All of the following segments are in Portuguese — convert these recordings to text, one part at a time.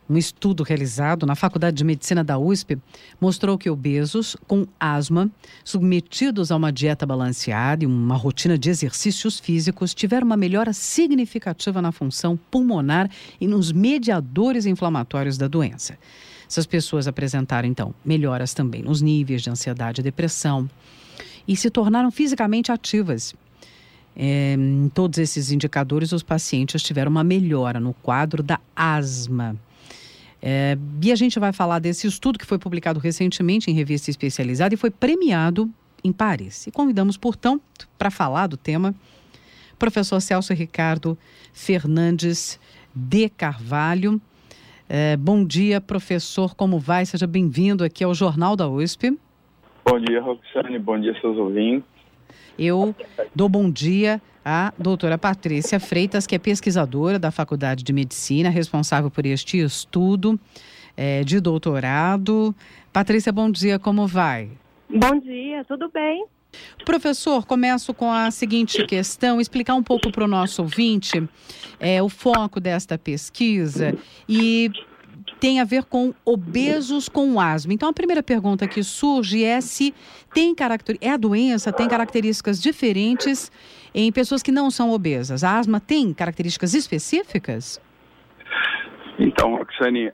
Um estudo realizado na Faculdade de Medicina da USP mostrou que obesos com asma, submetidos a uma dieta balanceada e uma rotina de exercícios físicos, tiveram uma melhora significativa na função pulmonar e nos mediadores inflamatórios da doença. Essas pessoas apresentaram, então, melhoras também nos níveis de ansiedade e depressão e se tornaram fisicamente ativas. Em todos esses indicadores, os pacientes tiveram uma melhora no quadro da asma. E a gente vai falar desse estudo que foi publicado recentemente em revista especializada e foi premiado em Paris. E convidamos, portanto, para falar do tema, o professor Celso Ricardo Fernandes de Carvalho. Bom dia, professor, como vai? Seja bem-vindo aqui ao Jornal da USP. Bom dia, Roxane, bom dia, seus ouvintes. Eu dou bom dia à doutora Patrícia Freitas, que é pesquisadora da Faculdade de Medicina, responsável por este estudo de doutorado. Patrícia, bom dia, como vai? Bom dia, tudo bem? Professor, começo com a seguinte questão, explicar um pouco para o nosso ouvinte o foco desta pesquisa e tem a ver com obesos com asma. Então, a primeira pergunta que surge é se a doença tem características diferentes em pessoas que não são obesas. A asma tem características específicas? Então, Roxane,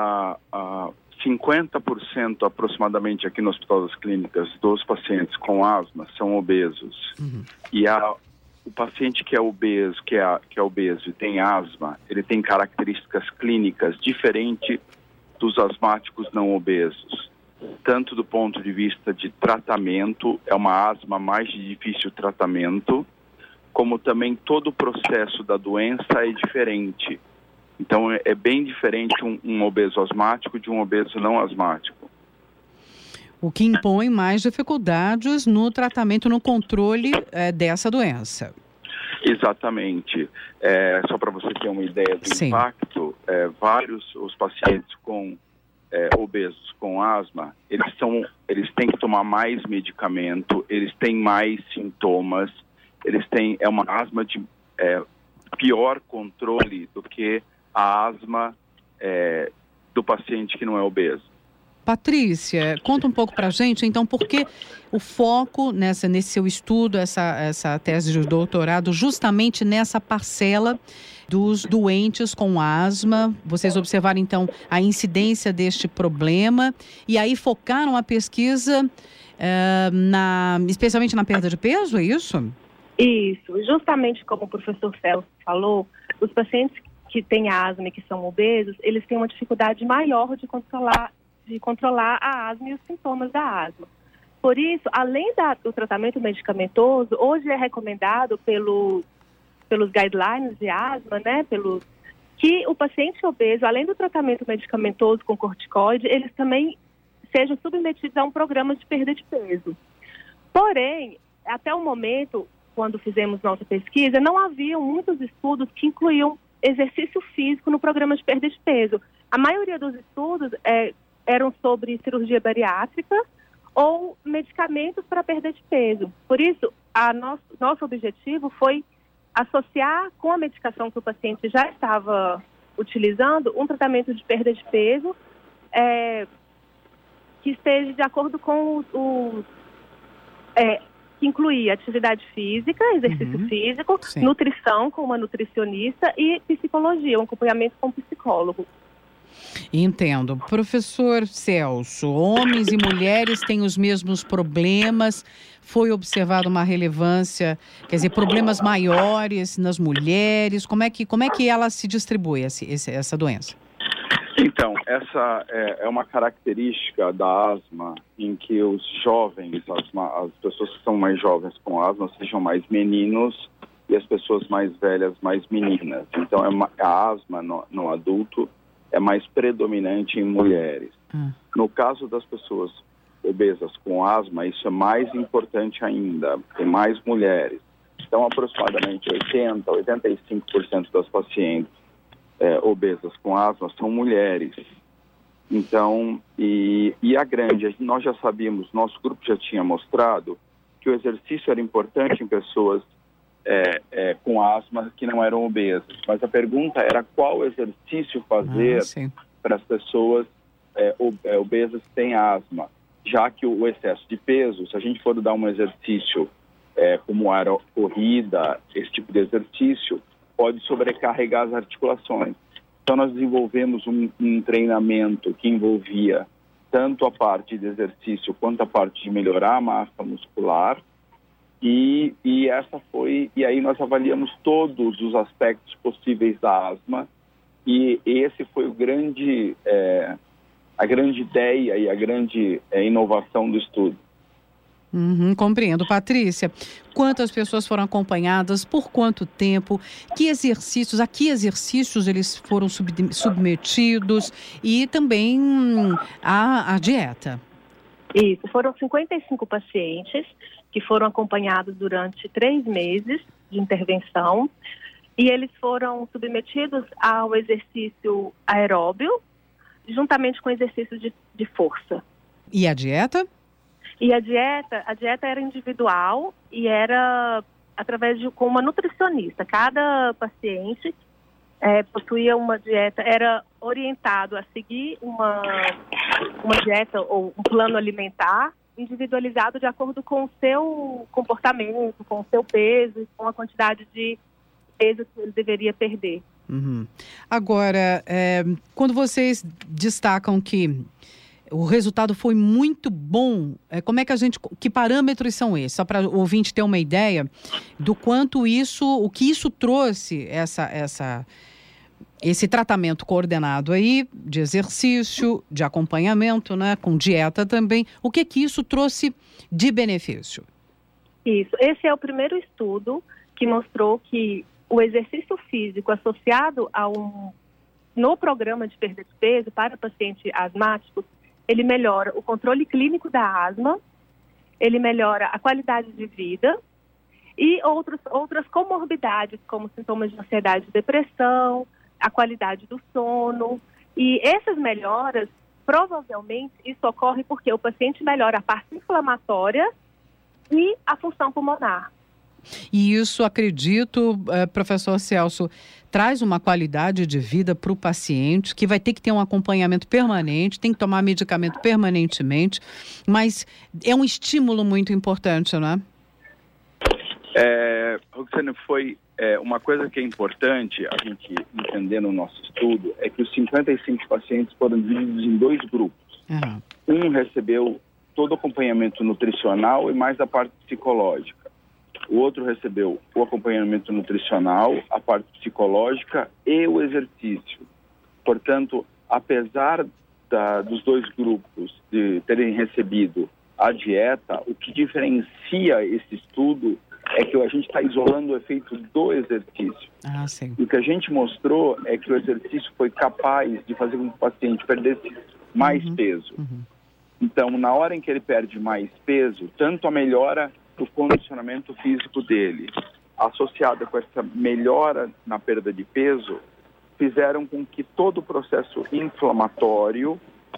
50% aproximadamente aqui no Hospital das Clínicas dos pacientes com asma são obesos. Uhum. E o paciente que é obeso, que é obeso e tem asma, ele tem características clínicas diferentes dos asmáticos não obesos. Tanto do ponto de vista de tratamento, é uma asma mais de difícil tratamento, como também todo o processo da doença é diferente. Então, é bem diferente um obeso asmático de um obeso não asmático. O que impõe mais dificuldades no tratamento, no controle dessa doença. Exatamente. Só para você ter uma ideia do Sim. impacto, os pacientes com obesos com asma, eles têm que tomar mais medicamento, eles têm mais sintomas, é uma asma de pior controle do que a asma do paciente que não é obeso. Patrícia, conta um pouco para a gente, então, por que o foco nesse seu estudo, essa tese de doutorado, justamente nessa parcela dos doentes com asma? Vocês observaram, então, a incidência deste problema e aí focaram a pesquisa especialmente na perda de peso, é isso? Isso, justamente como o professor Celso falou, os pacientes que têm asma e que são obesos, eles têm uma dificuldade maior de controlar a asma e os sintomas da asma. Por isso, além do tratamento medicamentoso, hoje é recomendado pelos guidelines de asma, né, que o paciente obeso, além do tratamento medicamentoso com corticoide, eles também sejam submetidos a um programa de perda de peso. Porém, até o momento, quando fizemos nossa pesquisa, não haviam muitos estudos que incluíam exercício físico no programa de perda de peso. A maioria dos estudos eram sobre cirurgia bariátrica ou medicamentos para perda de peso. Por isso, nosso objetivo foi associar com a medicação que o paciente já estava utilizando um tratamento de perda de peso que esteja de acordo com que incluía atividade física, exercício físico, Sim. nutrição com uma nutricionista e psicologia, um acompanhamento com um psicólogo. Entendo. Professor Celso, homens e mulheres têm os mesmos problemas? Foi observada uma relevância, quer dizer, problemas maiores nas mulheres? Como é que ela se distribui, essa doença? Então, essa é uma característica da asma em que os jovens, as pessoas que são mais jovens com asma, sejam mais meninos e as pessoas mais velhas mais meninas. Então, a asma no adulto é mais predominante em mulheres. No caso das pessoas obesas com asma, isso é mais importante ainda, tem mais mulheres. Então, aproximadamente 85% das pacientes obesas com asma são mulheres. Então, e nós já sabíamos, nosso grupo já tinha mostrado que o exercício era importante em pessoas com asma que não eram obesas. Mas a pergunta era qual exercício fazer para as pessoas obesas que têm asma, já que o excesso de peso, se a gente for dar um exercício como corrida, esse tipo de exercício, pode sobrecarregar as articulações. Então, nós desenvolvemos um treinamento que envolvia tanto a parte de exercício quanto a parte de melhorar a massa muscular. E aí nós avaliamos todos os aspectos possíveis da asma, e esse foi a grande ideia e a grande inovação do estudo. Compreendo. Patrícia, quantas pessoas foram acompanhadas, por quanto tempo, a que exercícios eles foram submetidos e também a dieta? Isso, foram 55 pacientes que foram acompanhados durante 3 meses de intervenção, e eles foram submetidos ao exercício aeróbio, juntamente com exercícios de força. E a dieta? E a dieta era individual e era através com uma nutricionista. Cada paciente possuía uma dieta, era orientado a seguir uma dieta ou um plano alimentar individualizado de acordo com o seu comportamento, com o seu peso, com a quantidade de peso que ele deveria perder. Agora, quando vocês destacam que o resultado foi muito bom, que parâmetros são esses? Só para o ouvinte ter uma ideia do quanto o que isso trouxe, esse tratamento coordenado aí, de exercício, de acompanhamento, né, com dieta também, o que isso trouxe de benefício? Isso, esse é o primeiro estudo que mostrou que o exercício físico associado no programa de perda de peso para pacientes asmáticos, ele melhora o controle clínico da asma, ele melhora a qualidade de vida e outras comorbidades, como sintomas de ansiedade e depressão, a qualidade do sono. E essas melhoras, provavelmente, isso ocorre porque o paciente melhora a parte inflamatória e a função pulmonar. E isso, acredito, professor Celso, traz uma qualidade de vida para o paciente, que vai ter que ter um acompanhamento permanente, tem que tomar medicamento permanentemente, mas é um estímulo muito importante, não é? Roxane, foi uma coisa que é importante a gente entender no nosso estudo, é que os 55 pacientes foram divididos em 2 grupos. Um recebeu todo o acompanhamento nutricional e mais a parte psicológica. O outro recebeu o acompanhamento nutricional, a parte psicológica e o exercício. Portanto, apesar dos 2 grupos de terem recebido a dieta, o que diferencia esse estudo é que a gente está isolando o efeito do exercício. Sim. O que a gente mostrou é que o exercício foi capaz de fazer com que o paciente perdesse mais peso. Então, na hora em que ele perde mais peso, tanto a melhora do condicionamento físico dele, associada com essa melhora na perda de peso, fizeram com que todo o processo inflamatório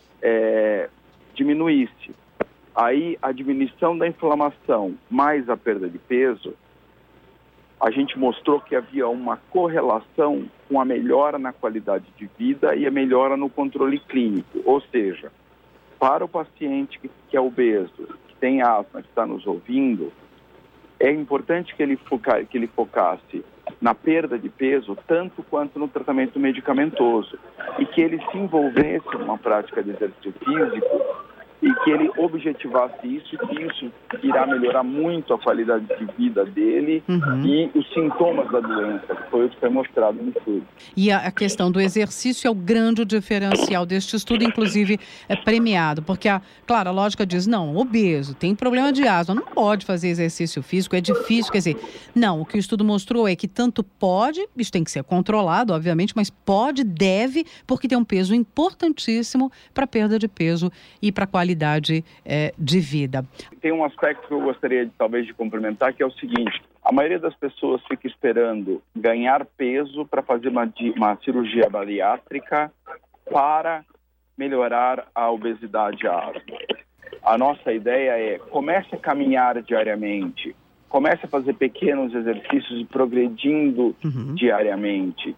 diminuísse. Aí, a diminuição da inflamação mais a perda de peso, a gente mostrou que havia uma correlação com a melhora na qualidade de vida e a melhora no controle clínico. Ou seja, para o paciente que é obeso, que tem asma, que está nos ouvindo, é importante que ele focasse na perda de peso tanto quanto no tratamento medicamentoso e que ele se envolvesse numa prática de exercício físico e que ele objetivasse isso, que isso irá melhorar muito a qualidade de vida dele e os sintomas da doença, que foi o que foi mostrado no estudo. E a questão do exercício é o grande diferencial deste estudo, inclusive é premiado, porque, claro, a lógica diz, não, obeso, tem problema de asma, não pode fazer exercício físico, é difícil, quer dizer, não, o que o estudo mostrou é que tanto pode, isso tem que ser controlado, obviamente, mas pode, deve, porque tem um peso importantíssimo para a perda de peso e para a qualidade de vida. Tem um aspecto que eu gostaria talvez de complementar, que é o seguinte: a maioria das pessoas fica esperando ganhar peso para fazer uma cirurgia bariátrica para melhorar a obesidade e a asma. A nossa ideia é: comece a caminhar diariamente, comece a fazer pequenos exercícios e progredindo diariamente.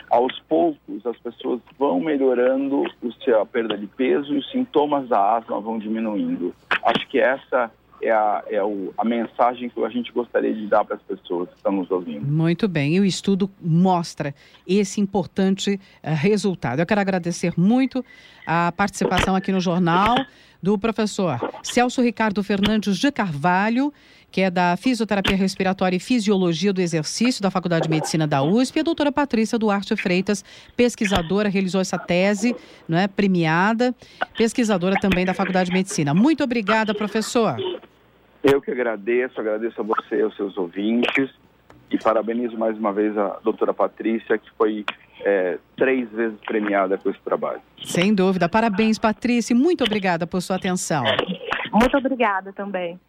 aos poucos as pessoas vão melhorando a perda de peso e os sintomas da asma vão diminuindo. Acho que essa é a mensagem que a gente gostaria de dar para as pessoas que estão nos ouvindo. Muito bem, e o estudo mostra esse importante resultado. Eu quero agradecer muito a participação aqui no jornal do professor Celso Ricardo Fernandes de Carvalho, que é da Fisioterapia Respiratória e Fisiologia do Exercício da Faculdade de Medicina da USP, e a doutora Patrícia Duarte Freitas, pesquisadora, realizou essa tese, premiada, pesquisadora também da Faculdade de Medicina. Muito obrigada, professor. Eu que agradeço a você e aos seus ouvintes, e parabenizo mais uma vez a doutora Patrícia, que foi 3 vezes premiada com esse trabalho. Sem dúvida. Parabéns, Patrícia, e muito obrigada por sua atenção. Muito obrigada também.